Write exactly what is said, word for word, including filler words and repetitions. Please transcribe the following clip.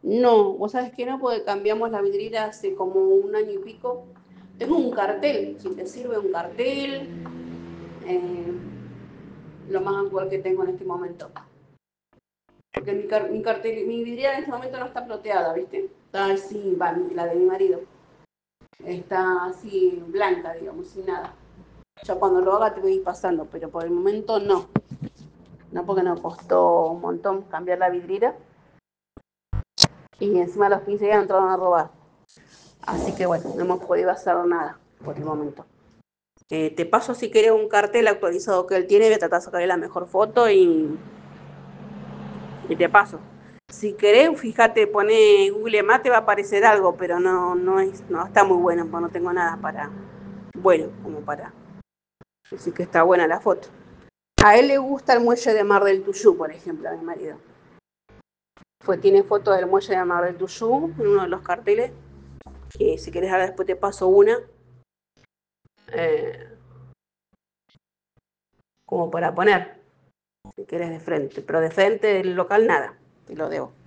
No, vos sabés que no, porque cambiamos la vidriera hace como un año y pico. Tengo un cartel, si te sirve un cartel, eh, lo más actual que tengo en este momento. Porque mi, car mi cartel, mi vidriera en este momento no está ploteada, ¿viste? Está así, va, la de mi marido. Está así blanca, digamos, sin nada. Ya cuando lo haga te voy a ir pasando, pero por el momento no. No, porque nos costó un montón cambiar la vidriera. Y encima los quince días entraron a robar. Así que bueno, no hemos podido hacer nada por el momento. Eh, te paso si querés un cartel actualizado que él tiene, voy a tratar de sacarle la mejor foto y, y te paso. Si querés, fíjate, pone Google Maps, te va a aparecer algo, pero no, no, es, no está muy bueno, porque no tengo nada para, bueno, como para decir que está buena la foto. A él le gusta el muelle de Mar del Tuyú, por ejemplo, a mi marido. Fue, tiene fotos del muelle de Mar del Tuyú en uno de los carteles, que si querés ahora después te paso una, eh, como para poner, si querés de frente, pero de frente del local nada, te lo debo.